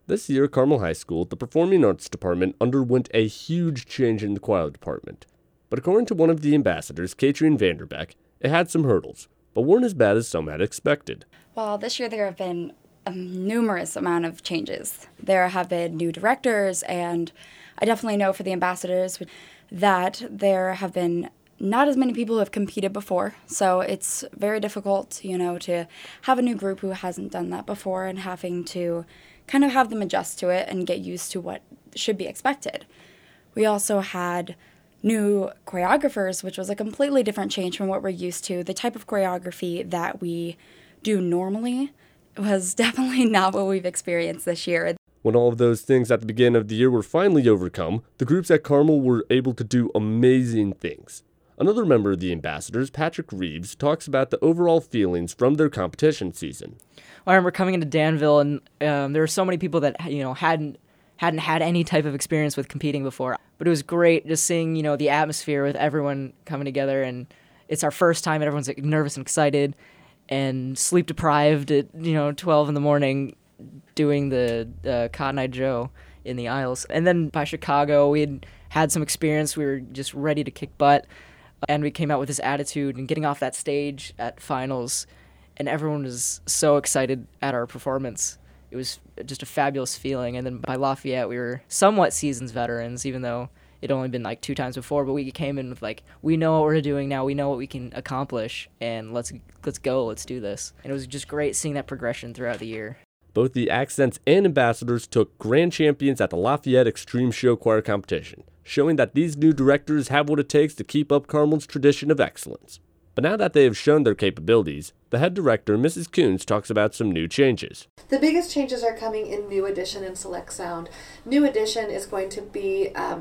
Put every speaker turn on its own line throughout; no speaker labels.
This year, Carmel High School, the Performing Arts Department underwent a huge change in the choir department. But according to one of the ambassadors, Katrin Vanderbeck, it had some hurdles, but weren't as bad as some had expected.
Well, this year there have been a numerous amount of changes. There have been new directors, and I definitely know for the ambassadors that there have been not as many people who have competed before, so it's very difficult, to have a new group who hasn't done that before and having to kind of have them adjust to it and get used to what should be expected. We also had new choreographers, which was a completely different change from what we're used to. The type of choreography that we do normally was definitely not what we've experienced this year.
When all of those things at the beginning of the year were finally overcome, the groups at Carmel were able to do amazing things. Another member of the ambassadors, Patrick Reeves, talks about the overall feelings from their competition season.
I remember coming into Danville, and there were so many people that hadn't had any type of experience with competing before. But it was great just seeing the atmosphere with everyone coming together, and it's our first time, and everyone's nervous and excited, and sleep deprived at 12 in the morning, doing the Cotton Eye Joe in the aisles. And then by Chicago, we had some experience. We were just ready to kick butt. And we came out with this attitude and getting off that stage at finals, and everyone was so excited at our performance. It was just a fabulous feeling. And then by Lafayette, we were somewhat seasoned veterans, even though it only been 2 times before. But we came in with we know what we're doing now. We know what we can accomplish, and let's go. Let's do this. And it was just great seeing that progression throughout the year.
Both the Accents and Ambassadors took grand champions at the Lafayette Extreme Show Choir Competition, showing that these new directors have what it takes to keep up Carmel's tradition of excellence. But now that they have shown their capabilities, the head director, Mrs. Coons, talks about some new changes.
The biggest changes are coming in New Edition and Select Sound. New Edition is going to be an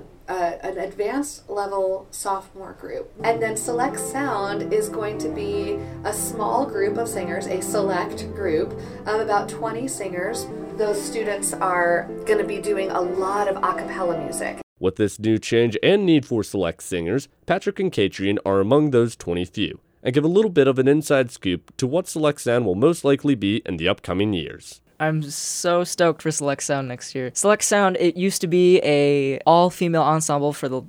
advanced level sophomore group. And then Select Sound is going to be a small group of singers, a select group of about 20 singers. Those students are going to be doing a lot of a cappella music.
With this new change and need for select singers, Patrick and Katrin are among those 20 few, and give a little bit of an inside scoop to what Select Sound will most likely be in the upcoming years.
I'm so stoked for Select Sound next year. Select Sound, it used to be a all-female ensemble for the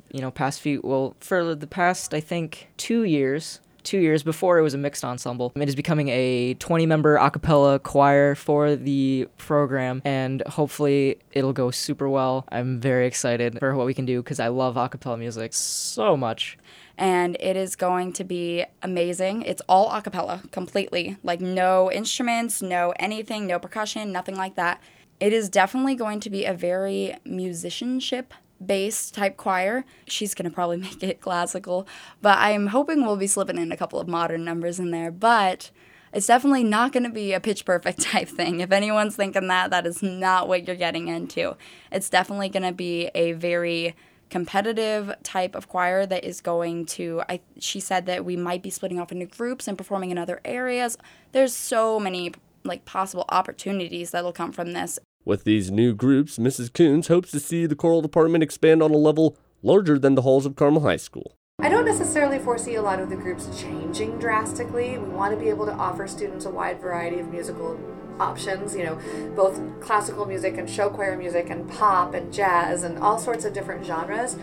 past, I think, 2 years. 2 years before it was a mixed ensemble. It is becoming a 20-member a cappella choir for the program, and hopefully it'll go super well. I'm very excited for what we can do because I love a cappella music so much.
And it is going to be amazing. It's all a cappella, completely. No instruments, no anything, no percussion, nothing like that. It is definitely going to be a very musicianship-based type choir. She's going to probably make it classical, but I'm hoping we'll be slipping in a couple of modern numbers in there. But it's definitely not going to be a Pitch Perfect type thing. If anyone's thinking that is not what you're getting into. It's definitely going to be a very competitive type of choir that is going to, she said that we might be splitting off into groups and performing in other areas. There's so many possible opportunities that'll come from this.
With these new groups, Mrs. Coons hopes to see the choral department expand on a level larger than the halls of Carmel High School.
I don't necessarily foresee a lot of the groups changing drastically. We want to be able to offer students a wide variety of musical options, both classical music and show choir music and pop and jazz and all sorts of different genres.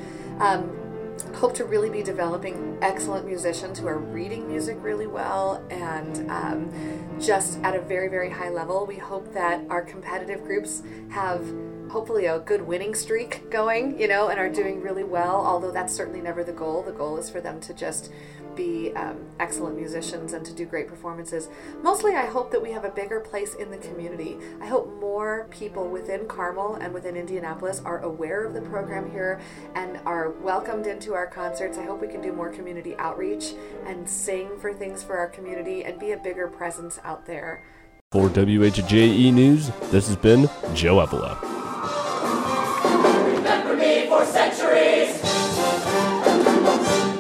Hope to really be developing excellent musicians who are reading music really well and just at a very, very high level. We hope that our competitive groups have hopefully a good winning streak going, and are doing really well, although that's certainly never the goal. The goal is for them to just be excellent musicians and to do great performances. Mostly I hope that we have a bigger place in the community. I hope more people within Carmel and within Indianapolis are aware of the program here and are welcomed into our concerts. I hope we can do more community outreach and sing for things for our community and be a bigger presence out there.
For WHJE News, this has been Joe Epela.
Remember me for centuries.